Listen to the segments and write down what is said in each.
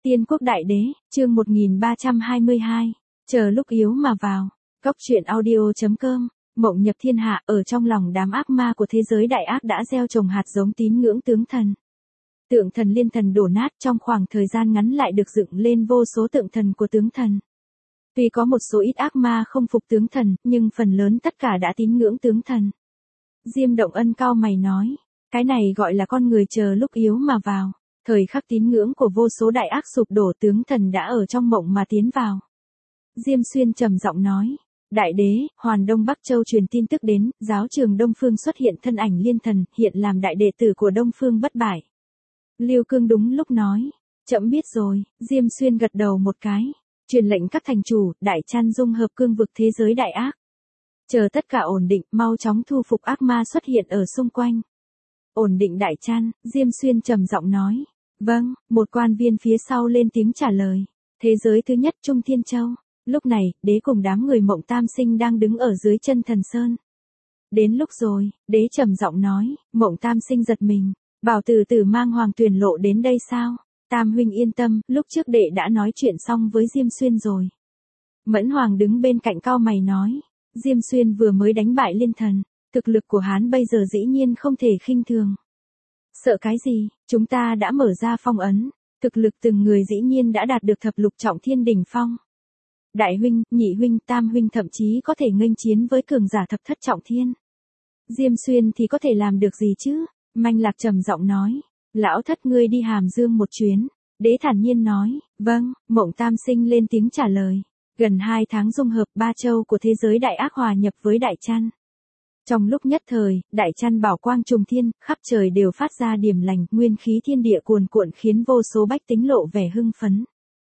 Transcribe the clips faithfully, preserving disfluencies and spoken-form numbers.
Tiên quốc đại đế, chương một nghìn ba trăm hai mươi hai, chờ lúc yếu mà vào. Cốc truyện audio chấm com, mộng nhập thiên hạ. Ở trong lòng đám ác ma của thế giới đại ác đã gieo trồng hạt giống tín ngưỡng tướng thần. Tượng thần liên thần đổ nát, trong khoảng thời gian ngắn lại được dựng lên vô số tượng thần của tướng thần. Tuy có một số ít ác ma không phục tướng thần, nhưng phần lớn tất cả đã tín ngưỡng tướng thần. Diêm Động Ân cau mày nói, cái này gọi là con người chờ lúc yếu mà vào. Thời khắc tín ngưỡng của vô số đại ác sụp đổ, tướng thần đã ở trong mộng mà tiến vào. Diêm Xuyên trầm giọng nói, đại đế, Hoàn Đông Bắc Châu truyền tin tức đến, giáo trường Đông Phương xuất hiện thân ảnh liên thần, hiện làm đại đệ tử của Đông Phương bất bại. Lưu Cương đúng lúc nói, trẫm biết rồi. Diêm Xuyên gật đầu một cái, truyền lệnh các thành chủ, đại chan dung hợp cương vực thế giới đại ác. Chờ tất cả ổn định, mau chóng thu phục ác ma xuất hiện ở xung quanh. Ổn định đại chan, Diêm Xuyên trầm giọng nói. Vâng, một quan viên phía sau lên tiếng trả lời. Thế giới thứ nhất Trung Thiên Châu. Lúc này, đế cùng đám người Mộng Tam Sinh đang đứng ở dưới chân thần sơn. Đến lúc rồi, đế trầm giọng nói. Mộng Tam Sinh giật mình, bảo từ từ mang Hoàng Tuyền Lộ đến đây sao? Tam huynh yên tâm, lúc trước đệ đã nói chuyện xong với Diêm Xuyên rồi. Mẫn Hoàng đứng bên cạnh cau mày nói. Diêm Xuyên vừa mới đánh bại liên thần, thực lực của hắn bây giờ dĩ nhiên không thể khinh thường. Sợ cái gì, chúng ta đã mở ra phong ấn, thực lực từng người dĩ nhiên đã đạt được thập lục trọng thiên đỉnh phong. Đại huynh, nhị huynh, tam huynh thậm chí có thể nghênh chiến với cường giả thập thất trọng thiên. Diêm Xuyên thì có thể làm được gì chứ? Manh Lạc trầm giọng nói, lão thất ngươi đi Hàm Dương một chuyến. Đế thản nhiên nói, vâng. Mộng Tam Sinh lên tiếng trả lời. Gần hai tháng dung hợp ba châu của thế giới đại ác hòa nhập với đại chăn. Trong lúc nhất thời, đại chăn bảo quang trùng thiên, khắp trời đều phát ra điểm lành, nguyên khí thiên địa cuồn cuộn khiến vô số bách tính lộ vẻ hưng phấn.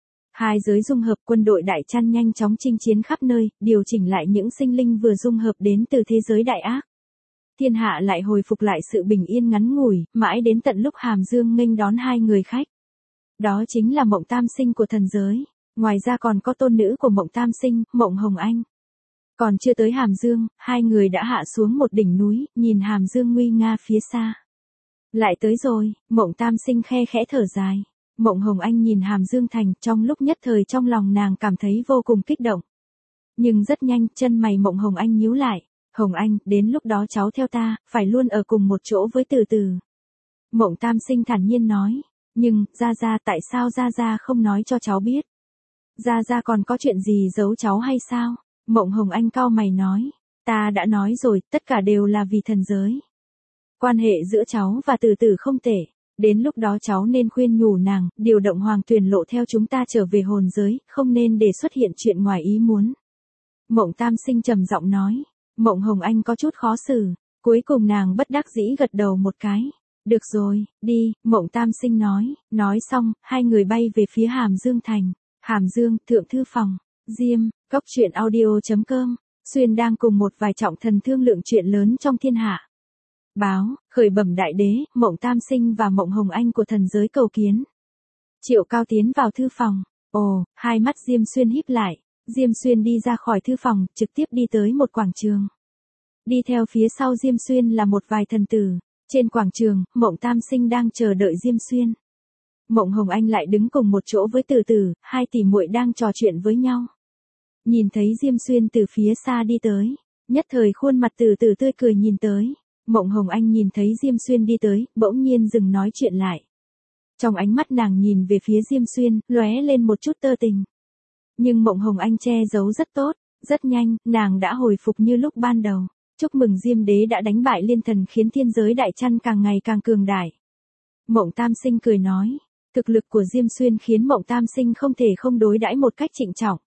Hai giới dung hợp, quân đội đại chăn nhanh chóng chinh chiến khắp nơi, điều chỉnh lại những sinh linh vừa dung hợp đến từ thế giới đại ác. Thiên hạ lại hồi phục lại sự bình yên ngắn ngủi, mãi đến tận lúc Hàm Dương nghênh đón hai người khách. Đó chính là Mộng Tam Sinh của thần giới, ngoài ra còn có tôn nữ của Mộng Tam Sinh, Mộng Hồng Anh. Còn chưa tới Hàm Dương, hai người đã hạ xuống một đỉnh núi, nhìn Hàm Dương nguy nga phía xa. Lại tới rồi, Mộng Tam Sinh khe khẽ thở dài. Mộng Hồng Anh nhìn Hàm Dương thành, trong lúc nhất thời trong lòng nàng cảm thấy vô cùng kích động. Nhưng rất nhanh, chân mày Mộng Hồng Anh nhíu lại. Hồng Anh, đến lúc đó cháu theo ta, phải luôn ở cùng một chỗ với từ từ. Mộng Tam Sinh thản nhiên nói. Nhưng, Gia Gia, tại sao Gia Gia không nói cho cháu biết? Gia Gia còn có chuyện gì giấu cháu hay sao? Mộng Hồng Anh cau mày nói, ta đã nói rồi, tất cả đều là vì thần giới. Quan hệ giữa cháu và từ từ không tệ, đến lúc đó cháu nên khuyên nhủ nàng, điều động Hoàng Tuyền Lộ theo chúng ta trở về hồn giới, không nên để xuất hiện chuyện ngoài ý muốn. Mộng Tam Sinh trầm giọng nói, Mộng Hồng Anh có chút khó xử, cuối cùng nàng bất đắc dĩ gật đầu một cái. Được rồi, đi, Mộng Tam Sinh nói, nói xong, hai người bay về phía Hàm Dương thành. Hàm Dương, thượng thư phòng, Diêm. Cốc truyện audio chấm com, Xuyên đang cùng một vài trọng thần thương lượng chuyện lớn trong thiên hạ. Báo, khởi bẩm đại đế, Mộng Tam Sinh và Mộng Hồng Anh của thần giới cầu kiến. Triệu Cao tiến vào thư phòng, ồ, hai mắt Diêm Xuyên híp lại, Diêm Xuyên đi ra khỏi thư phòng, trực tiếp đi tới một quảng trường. Đi theo phía sau Diêm Xuyên là một vài thần tử, trên quảng trường, Mộng Tam Sinh đang chờ đợi Diêm Xuyên. Mộng Hồng Anh lại đứng cùng một chỗ với Từ Từ, hai tỷ muội đang trò chuyện với nhau. Nhìn thấy Diêm Xuyên từ phía xa đi tới, nhất thời khuôn mặt Từ Từ tươi cười nhìn tới. Mộng Hồng Anh nhìn thấy Diêm Xuyên đi tới, bỗng nhiên dừng nói chuyện lại. Trong ánh mắt nàng nhìn về phía Diêm Xuyên, lóe lên một chút tơ tình. Nhưng Mộng Hồng Anh che giấu rất tốt, rất nhanh, nàng đã hồi phục như lúc ban đầu. Chúc mừng Diêm Đế đã đánh bại liên thần khiến thiên giới đại chăn càng ngày càng cường đại. Mộng Tam Sinh cười nói, thực lực của Diêm Xuyên khiến Mộng Tam Sinh không thể không đối đãi một cách trịnh trọng.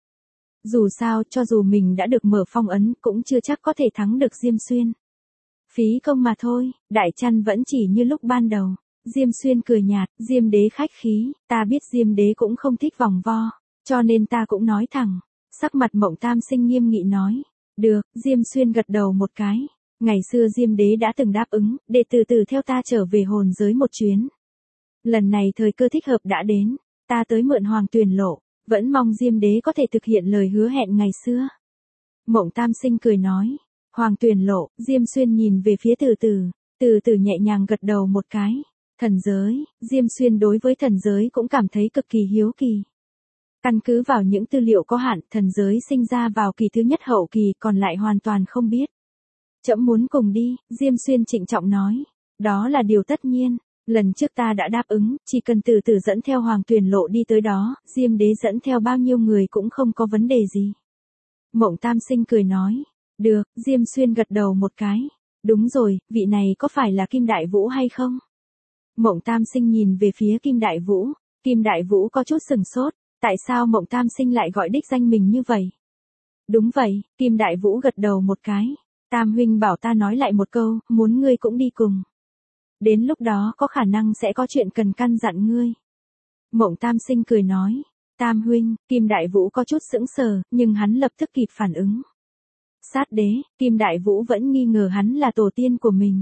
Dù sao, cho dù mình đã được mở phong ấn, cũng chưa chắc có thể thắng được Diêm Xuyên. Phí công mà thôi, đại chăn vẫn chỉ như lúc ban đầu. Diêm Xuyên cười nhạt, Diêm Đế khách khí, ta biết Diêm Đế cũng không thích vòng vo, cho nên ta cũng nói thẳng. Sắc mặt Mộng Tam Sinh nghiêm nghị nói, được, Diêm Xuyên gật đầu một cái. Ngày xưa Diêm Đế đã từng đáp ứng, để từ từ theo ta trở về hồn giới một chuyến. Lần này thời cơ thích hợp đã đến, ta tới mượn Hoàng Tuyền Lộ. Vẫn mong Diêm Đế có thể thực hiện lời hứa hẹn ngày xưa. Mộng Tam Sinh cười nói, Hoàng Tuyền Lộ. Diêm Xuyên nhìn về phía Từ Từ, Từ Từ nhẹ nhàng gật đầu một cái. Thần giới, Diêm Xuyên đối với thần giới cũng cảm thấy cực kỳ hiếu kỳ. Căn cứ vào những tư liệu có hạn, thần giới sinh ra vào kỳ thứ nhất hậu kỳ, còn lại hoàn toàn không biết. Trẫm muốn cùng đi, Diêm Xuyên trịnh trọng nói. Đó là điều tất nhiên, lần trước ta đã đáp ứng, chỉ cần từ từ dẫn theo Hoàng Tuyền Lộ đi tới đó, Diêm đế dẫn theo bao nhiêu người cũng không có vấn đề gì. Mộng Tam Sinh cười nói. Được, Diêm Xuyên gật đầu một cái. Đúng rồi, vị này có phải là Kim Đại Vũ hay không? Mộng Tam Sinh nhìn về phía Kim Đại Vũ. Kim Đại Vũ có chút sừng sốt. Tại sao Mộng Tam Sinh lại gọi đích danh mình như vậy? Đúng vậy, Kim Đại Vũ gật đầu một cái. Tam huynh bảo ta nói lại một câu, muốn ngươi cũng đi cùng. Đến lúc đó có khả năng sẽ có chuyện cần căn dặn ngươi. Mộng Tam Sinh cười nói. Tam huynh, Kim Đại Vũ có chút sững sờ, nhưng hắn lập tức kịp phản ứng. Sát đế, Kim Đại Vũ vẫn nghi ngờ hắn là tổ tiên của mình.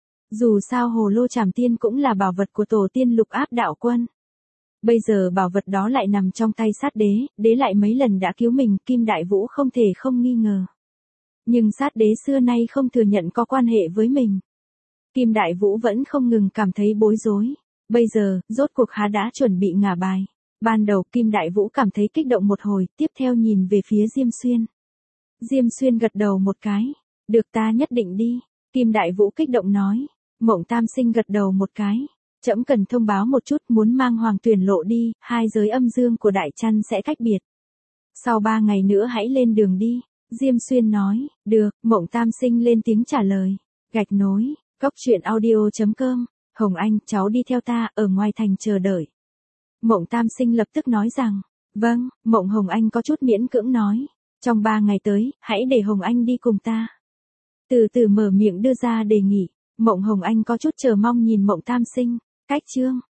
Dù sao Hồ Lô Trảm Tiên cũng là bảo vật của tổ tiên Lục Áp đạo quân. Bây giờ bảo vật đó lại nằm trong tay sát đế, đế lại mấy lần đã cứu mình, Kim Đại Vũ không thể không nghi ngờ. Nhưng sát đế xưa nay không thừa nhận có quan hệ với mình. Kim Đại Vũ vẫn không ngừng cảm thấy bối rối. Bây giờ, rốt cuộc há đã chuẩn bị ngả bài. Ban đầu Kim Đại Vũ cảm thấy kích động một hồi, tiếp theo nhìn về phía Diêm Xuyên. Diêm Xuyên gật đầu một cái. Được, ta nhất định đi. Kim Đại Vũ kích động nói. Mộng Tam Sinh gật đầu một cái. Trẫm cần thông báo một chút, muốn mang Hoàng Tuyền Lộ đi, hai giới âm dương của Đại Trăn sẽ cách biệt. Sau ba ngày nữa hãy lên đường đi. Diêm Xuyên nói. Được, Mộng Tam Sinh lên tiếng trả lời. Gạch nối, cốc truyện audio chấm com. Hồng Anh, cháu đi theo ta, ở ngoài thành chờ đợi. Mộng Tam Sinh lập tức nói rằng. Vâng, Mộng Hồng Anh có chút miễn cưỡng nói. Trong ba ngày tới, hãy để Hồng Anh đi cùng ta. Từ từ mở miệng đưa ra đề nghị. Mộng Hồng Anh có chút chờ mong nhìn Mộng Tam Sinh. Cách chương.